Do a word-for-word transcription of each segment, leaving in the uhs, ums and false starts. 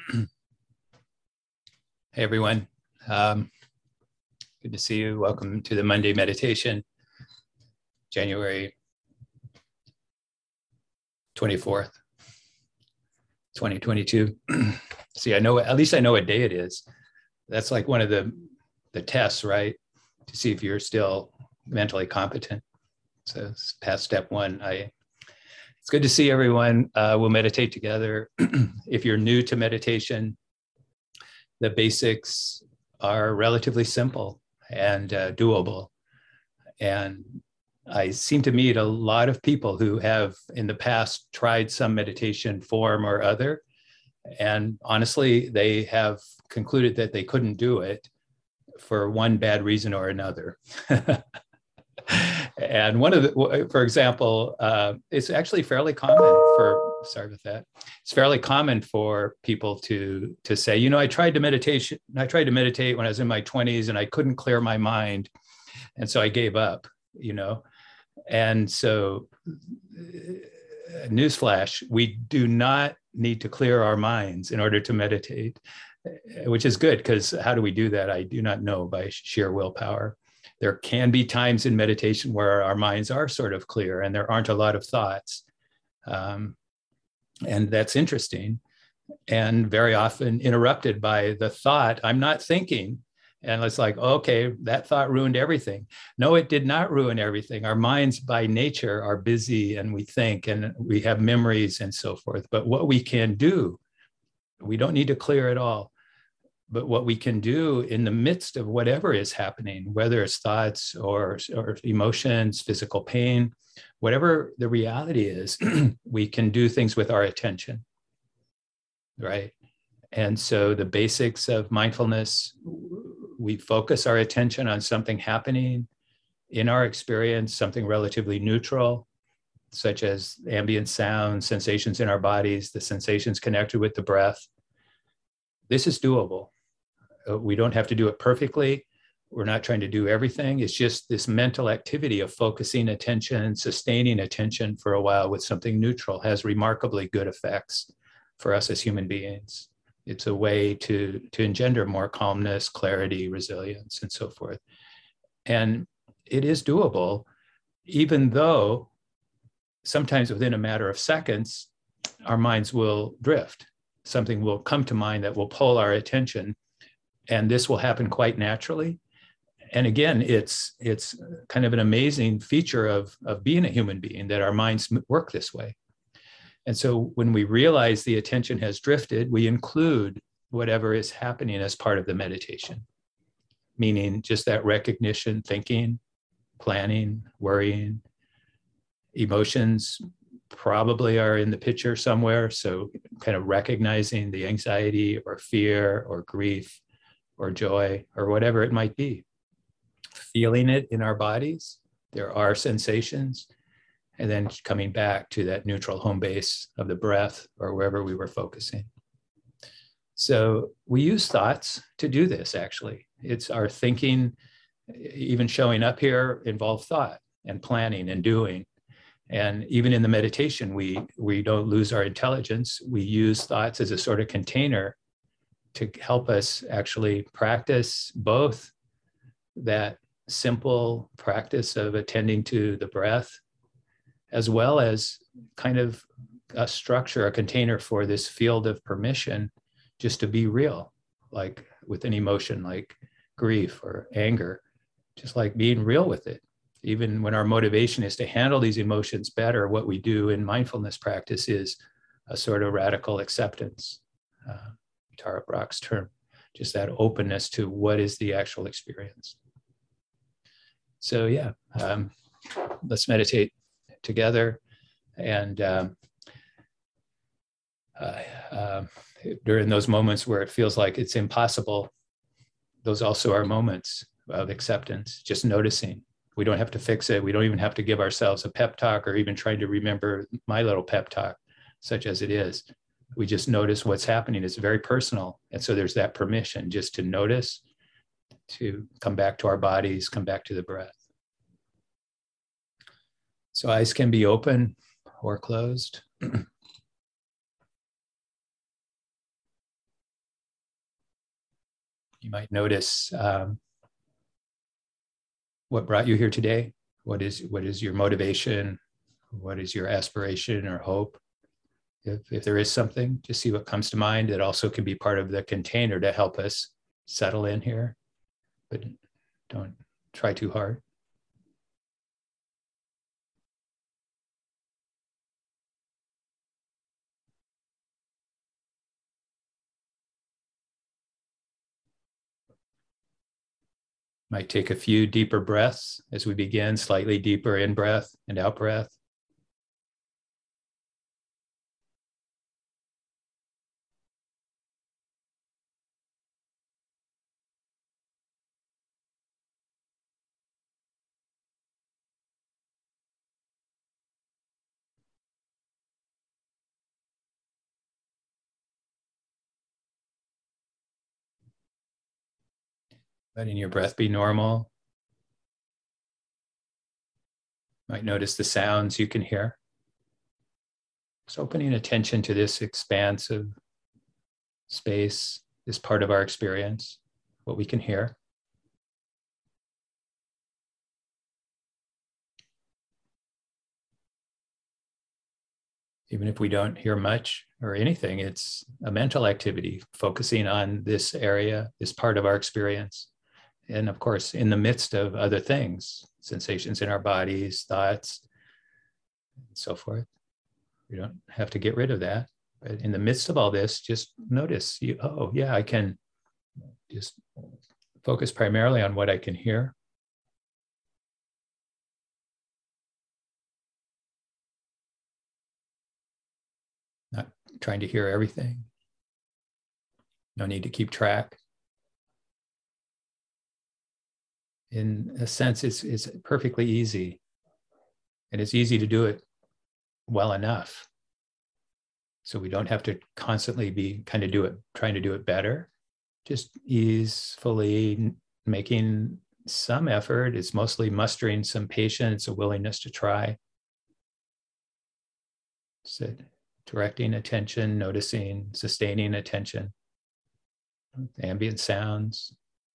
Hey, everyone. Um, good to see you. Welcome to the Monday meditation, January twenty-fourth, twenty twenty-two. See, I know, at least I know what day it is. That's like one of the, the tests, right? To see if you're still mentally competent. So it's past step one. I, it's good to see everyone. Uh, we'll meditate together. If you're new to meditation, the basics are relatively simple and uh, doable. And I seem to meet a lot of people who have in the past tried some meditation form or other. And honestly, they have concluded that they couldn't do it for one bad reason or another. And one of the, for example, uh, it's actually fairly common for, sorry about that. It's fairly common for people to, to say, you know, I tried to meditation, I tried to meditate when I was in my twenties and I couldn't clear my mind. And so I gave up, you know. And so, uh, newsflash, we do not need to clear our minds in order to meditate, which is good, because how do we do that? I do not know, by sheer willpower. There can be times in meditation where our minds are sort of clear and there aren't a lot of thoughts. Um, and that's interesting, and very often interrupted by the thought, I'm not thinking. And it's like, okay, that thought ruined everything. No, it did not ruin everything. Our minds by nature are busy and we think and we have memories and so forth. But what we can do, we don't need to clear it all. But what we can do in the midst of whatever is happening, whether it's thoughts or, or emotions, physical pain, whatever the reality is, we can do things with our attention, right? And so the basics of mindfulness, we focus our attention on something happening in our experience, something relatively neutral, such as ambient sound, sensations in our bodies, the sensations connected with the breath. This is doable. We don't have to do it perfectly. We're not trying to do everything. It's just this mental activity of focusing attention, sustaining attention for a while with something neutral has remarkably good effects for us as human beings. It's a way to, to engender more calmness, clarity, resilience, and so forth. And it is doable, even though sometimes within a matter of seconds, our minds will drift. Something will come to mind that will pull our attention. And this will happen quite naturally. And again, it's it's kind of an amazing feature of, of being a human being that our minds work this way. And so when we realize the attention has drifted, we include whatever is happening as part of the meditation, meaning just that recognition, thinking, planning, worrying, emotions probably are in the picture somewhere. So kind of recognizing the anxiety or fear or grief or joy, or whatever it might be. Feeling it in our bodies, there are sensations, and then coming back to that neutral home base of the breath or wherever we were focusing. So we use thoughts to do this, actually. It's our thinking, even showing up here, involve thought and planning and doing. And even in the meditation, we, we don't lose our intelligence. We use thoughts as a sort of container to help us actually practice both that simple practice of attending to the breath, as well as kind of a structure, a container for this field of permission just to be real, like with an emotion like grief or anger, just like being real with it. Even when our motivation is to handle these emotions better, what we do in mindfulness practice is a sort of radical acceptance. Uh, Tara Brach's term, just that openness to what is the actual experience. So yeah, um, let's meditate together. And um, uh, uh, during those moments where it feels like it's impossible, those also are moments of acceptance, just noticing. We don't have to fix it. We don't even have to give ourselves a pep talk or even trying to remember my little pep talk, such as it is. We just notice what's happening. It's very personal. And so there's that permission just to notice, to come back to our bodies, come back to the breath. So eyes can be open or closed. You might notice um, what brought you here today. What is, what is your motivation? What is your aspiration or hope? If, if there is something, just see what comes to mind. It also can be part of the container to help us settle in here, but don't try too hard. Might take a few deeper breaths as we begin, slightly deeper in breath and out breath. Letting your breath be normal. Might notice the sounds you can hear. Just opening attention to this expansive space, this part of our experience, what we can hear. Even if we don't hear much or anything, it's a mental activity, focusing on this area, this part of our experience. And of course, in the midst of other things, sensations in our bodies, thoughts, and so forth. We don't have to get rid of that. But in the midst of all this, just notice, you, oh, yeah, I can just focus primarily on what I can hear. Not trying to hear everything. No need to keep track. In a sense, it's, it's perfectly easy. And it's easy to do it well enough. So we don't have to constantly be kind of do it, trying to do it better. Just easefully making some effort. It's mostly mustering some patience, a willingness to try. So directing attention, noticing, sustaining attention, ambient sounds.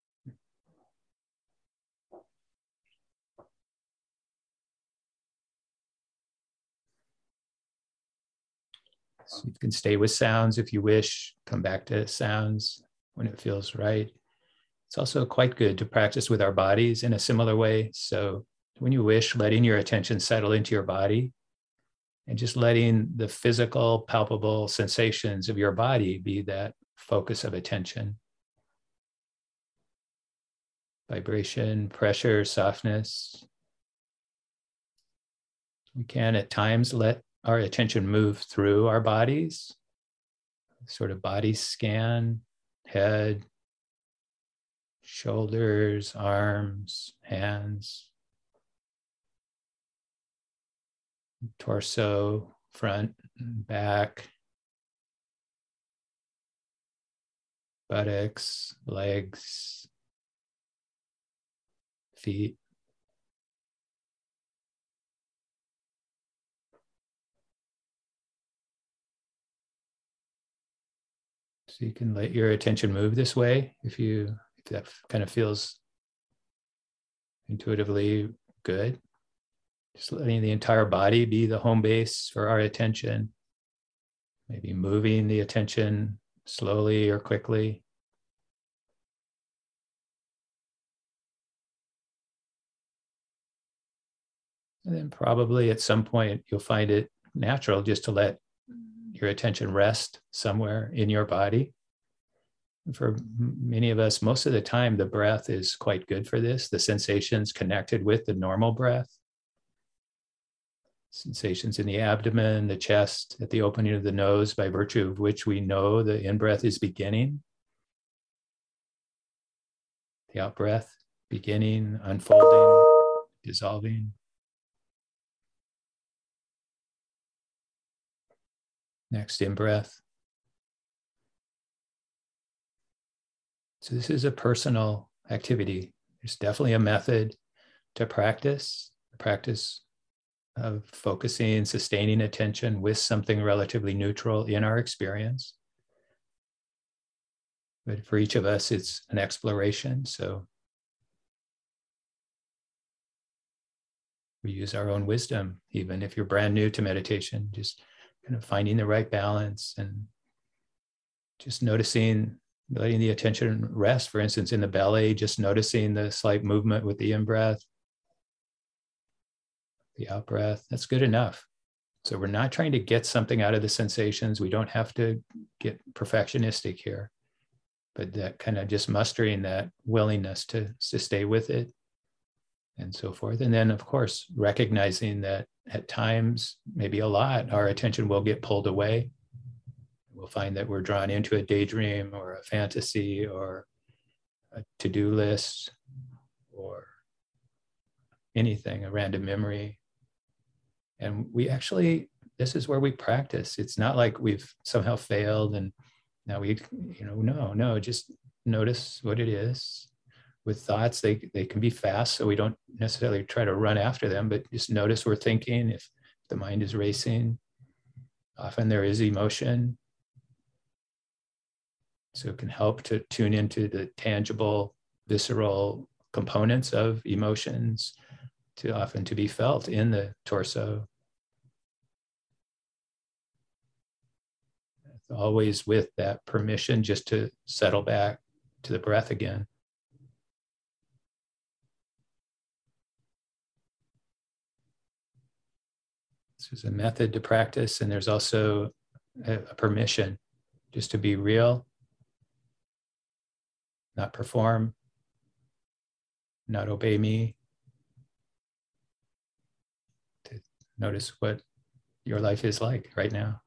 So you can stay with sounds if you wish, come back to sounds when it feels right. It's also quite good to practice with our bodies in a similar way. So when you wish, letting your attention settle into your body and just letting the physical, palpable sensations of your body be that focus of attention. Vibration, pressure, softness. We can at times let our attention move through our bodies, sort of body scan, head, shoulders, arms, hands, torso, front, back, buttocks, legs, feet. So you can let your attention move this way if you if that kind of feels intuitively good. Just letting the entire body be the home base for our attention. Maybe moving the attention slowly or quickly. And then probably at some point you'll find it natural just to let your attention rest somewhere in your body. For many of us, most of the time, the breath is quite good for this. The sensations connected with the normal breath. Sensations in the abdomen, the chest, at the opening of the nose, by virtue of which we know the in-breath is beginning. The out-breath beginning, unfolding, dissolving. Next in-breath. So this is a personal activity. There's definitely a method to practice, the practice of focusing, sustaining attention with something relatively neutral in our experience. But for each of us, it's an exploration. So we use our own wisdom, even if you're brand new to meditation, just kind of finding the right balance and just noticing, letting the attention rest. For instance, in the belly, just noticing the slight movement with the in-breath, the out-breath. That's good enough. So we're not trying to get something out of the sensations. We don't have to get perfectionistic here, but that kind of just mustering that willingness to, to stay with it and so forth. And then, of course, recognizing that at times, maybe a lot, our attention will get pulled away. We'll find that we're drawn into a daydream or a fantasy or a to-do list or anything, a random memory. And we actually, this is where we practice. It's not like we've somehow failed and now we, you know, no, no, just notice what it is. With thoughts, they, they can be fast, so we don't necessarily try to run after them, but just notice we're thinking. If the mind is racing, often there is emotion. So it can help to tune into the tangible, visceral components of emotions, to often to be felt in the torso. Always with that permission just to settle back to the breath again. This is a method to practice, and there's also a, a permission just to be real, not perform, not obey me. To notice what your life is like right now.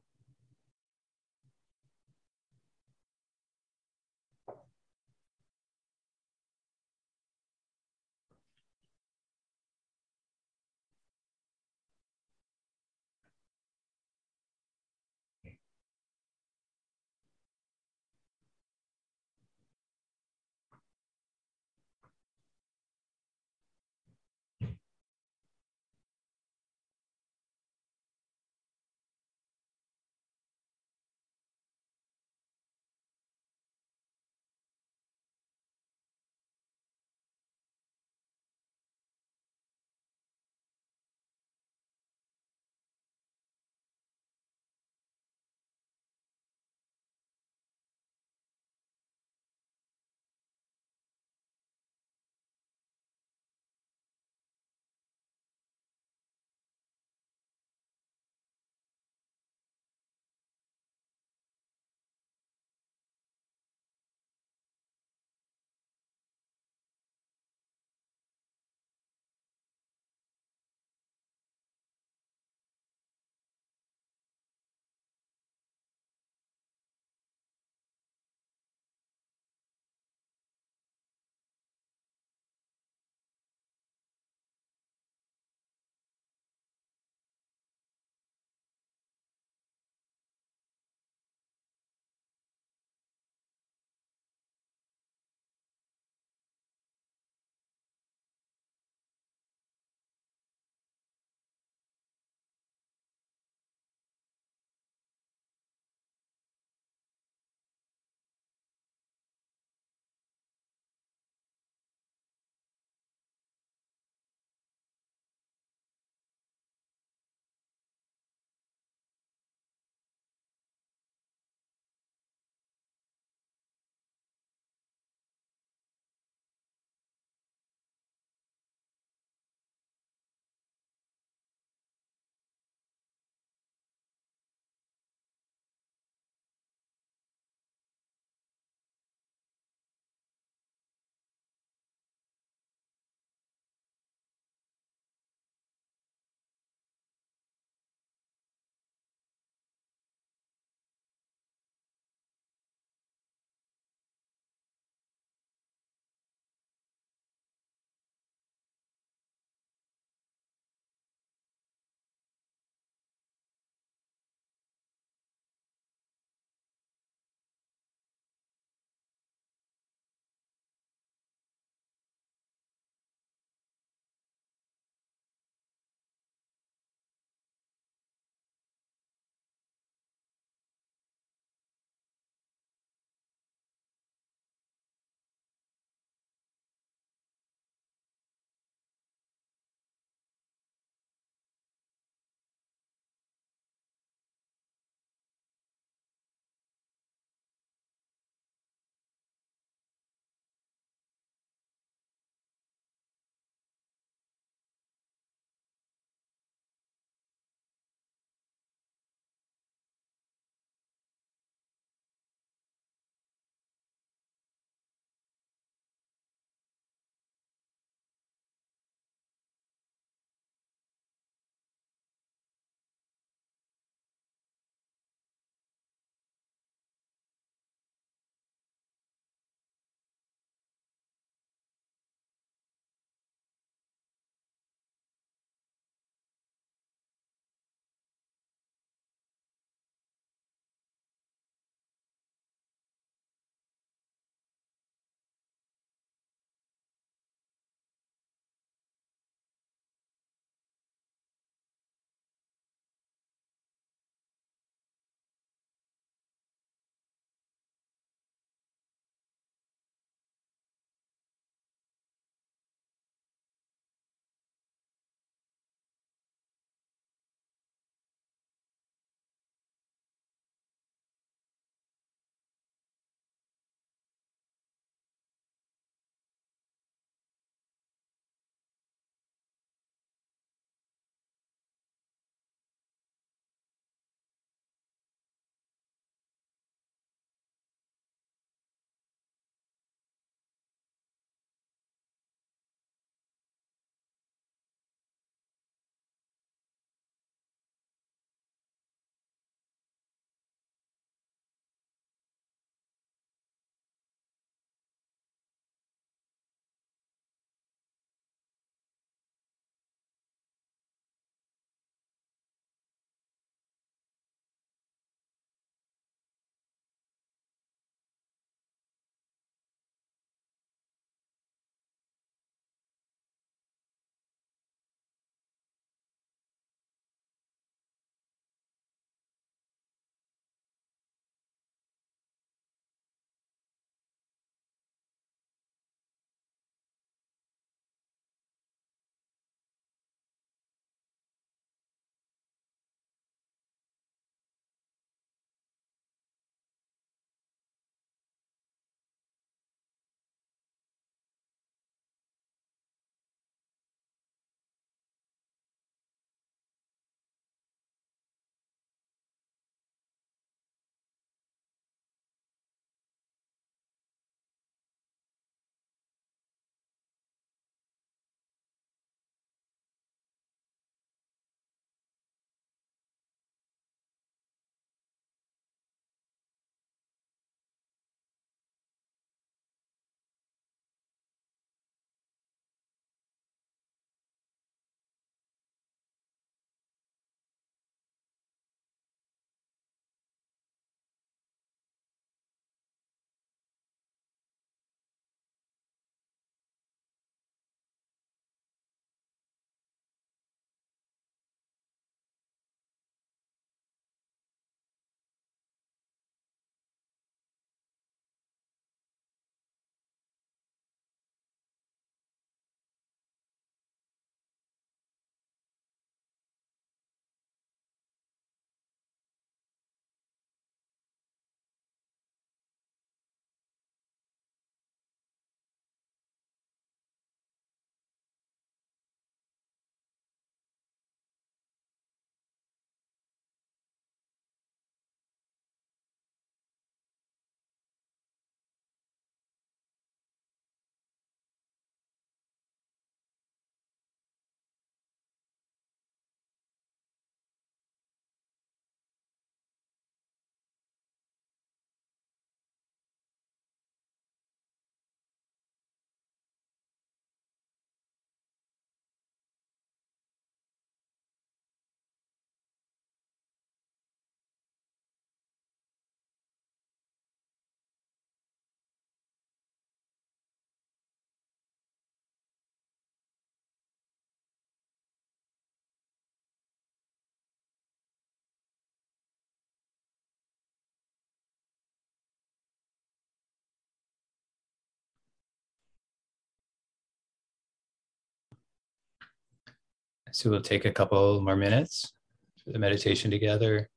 So we'll take a couple more minutes for the meditation together.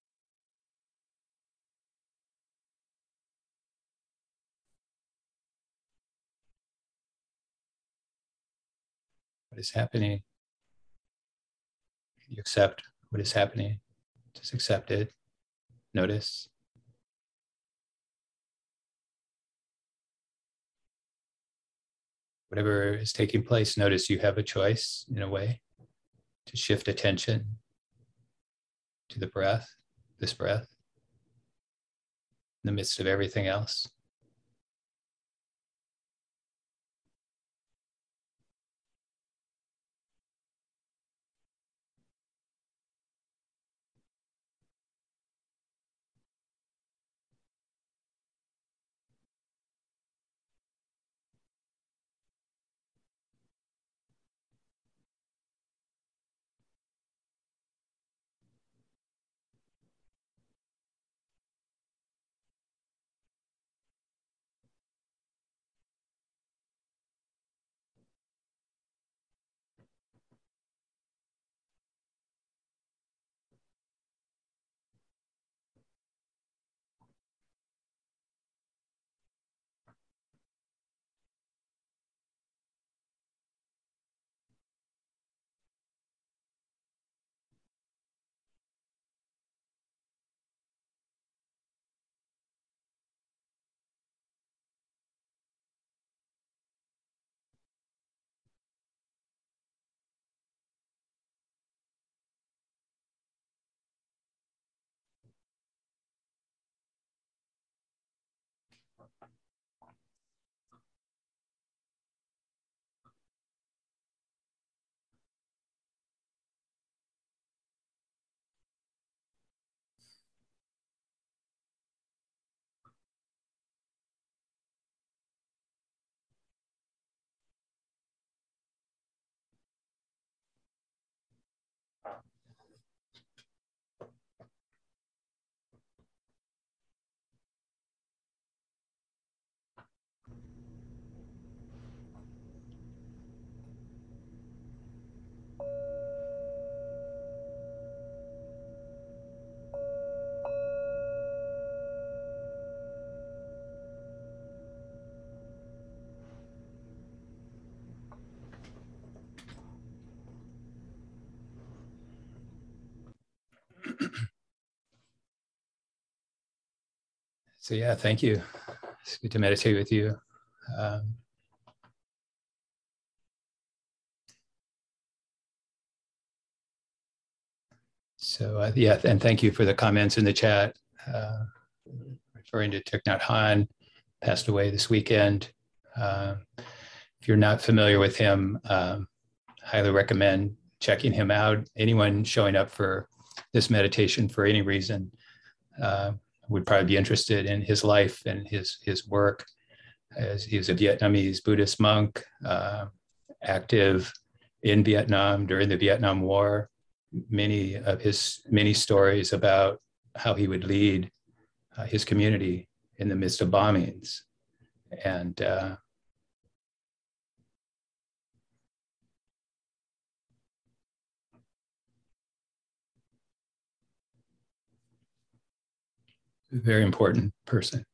What is happening? You accept what is happening. Just accept it. Notice. Whatever is taking place, notice you have a choice in a way to shift attention to the breath, this breath, in the midst of everything else. So yeah, thank you. It's good to meditate with you. Um, so uh, yeah, and thank you for the comments in the chat. Uh, referring to Thich Nhat Hanh, passed away this weekend. Uh, if you're not familiar with him, um, highly recommend checking him out. Anyone showing up for this meditation for any reason uh, would probably be interested in his life and his his work. As he was a Vietnamese Buddhist monk, uh, active in Vietnam during the Vietnam War. Many of his many stories about how he would lead uh, his community in the midst of bombings, and uh, a very important person.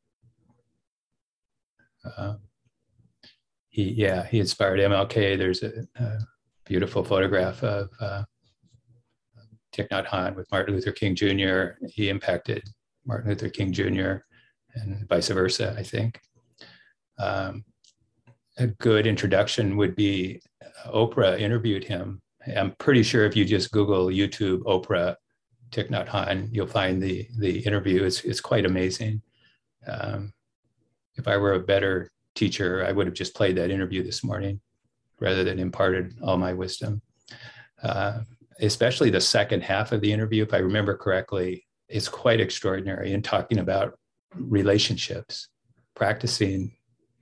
Uh, he, yeah, he inspired M L K. There's a, a beautiful photograph of uh, Thich Nhat Hanh with Martin Luther King Junior He impacted Martin Luther King Junior and vice versa, I think. Um, a good introduction would be uh, Oprah interviewed him. I'm pretty sure if you just Google YouTube Oprah Thich Nhat Hanh, you'll find the the interview. It's it's quite amazing. Um, if I were a better teacher, I would have just played that interview this morning rather than imparted all my wisdom. Uh, especially the second half of the interview, if I remember correctly, is quite extraordinary in talking about relationships, practicing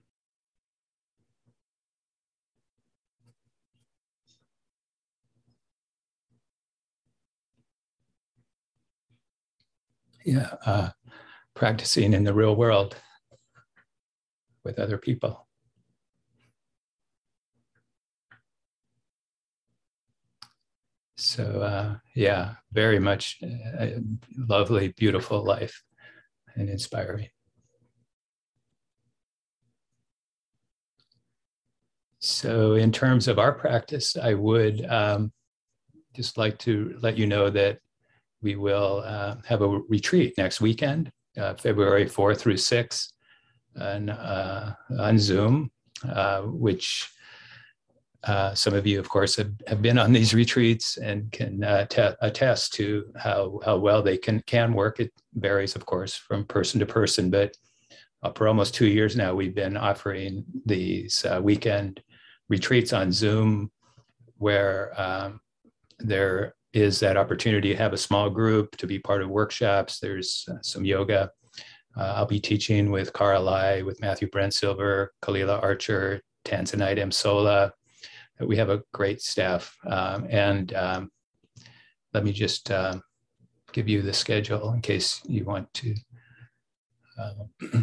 yeah, uh, practicing in the real world with other people. So uh, yeah, very much a lovely, beautiful life and inspiring. So in terms of our practice, I would um, just like to let you know that we will uh, have a retreat next weekend, uh, February fourth through sixth, and, uh, on Zoom, uh, which uh, some of you, of course, have, have been on these retreats and can uh, te- attest to how, how well they can, can work. It varies, of course, from person to person, but uh, for almost two years now, we've been offering these uh, weekend retreats on Zoom where um, there is that opportunity to have a small group, to be part of workshops. There's uh, some yoga. Uh, I'll be teaching with Cara Lai, with Matthew Brent Silver, Kalila Archer, Tanzanite M. Sola. We have a great staff. Um, and um, let me just uh, give you the schedule in case you want to. Uh,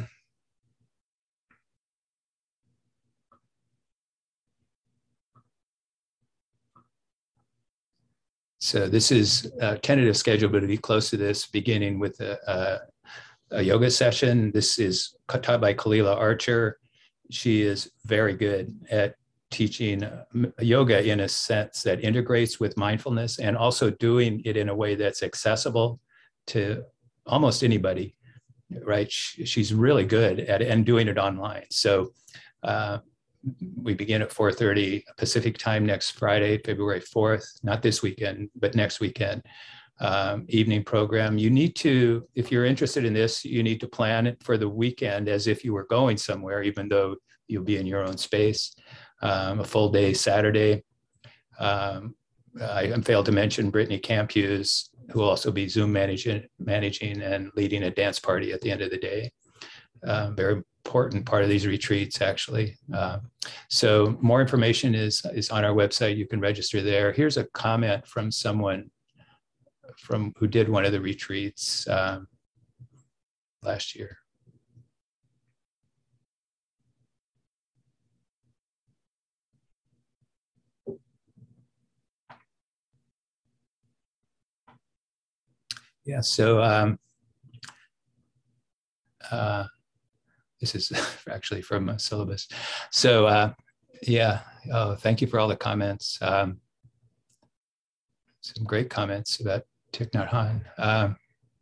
So this is a tentative schedule, but it'll be close to this, beginning with a, a, a yoga session. This is taught by Kalila Archer. She is very good at teaching yoga in a sense that integrates with mindfulness and also doing it in a way that's accessible to almost anybody, right? She's really good at it and doing it online. So uh, we begin at four thirty Pacific time next Friday, February fourth, not this weekend, but next weekend. Um, evening program. You need to, if you're interested in this, you need to plan it for the weekend as if you were going somewhere, even though you'll be in your own space. Um, a full day Saturday. Um, I, I failed to mention Brittany Camphus, who will also be Zoom managing, managing and leading a dance party at the end of the day. Um, very important part of these retreats, actually. Uh, so more information is, is on our website. You can register there. Here's a comment from someone from who did one of the retreats um, last year. Yeah, so um, uh, this is actually from a syllabus. So uh, yeah, oh, thank you for all the comments. Um, some great comments about Thich Nhat Hanh. Um,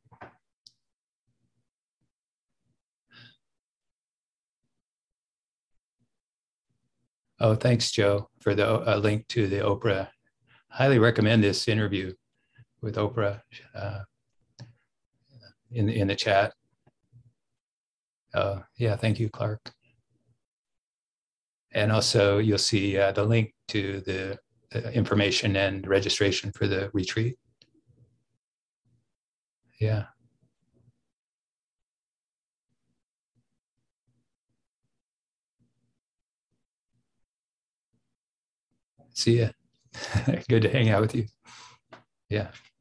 oh, thanks, Joe, for the uh, link to the Oprah. Highly recommend this interview with Oprah uh, in, in the chat. Uh, yeah, thank you, Clark. And also you'll see uh, the link to the, the information and registration for the retreat. Yeah. See ya. Good to hang out with you. Yeah.